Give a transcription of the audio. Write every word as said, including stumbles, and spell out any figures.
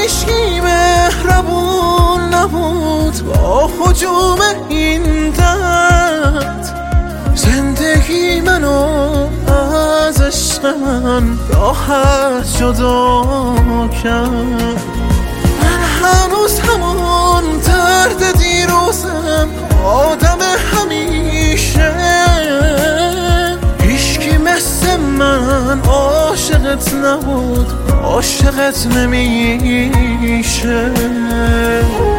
هیچکی مهربون نبود با هجوم این درد. زندگی منو از عشق من راحت جدا کرد. من هنوز همون درد دیروزم، آدم همیشه. هیچکی مثل من عاشقت نبود، عاشقت نمیشه.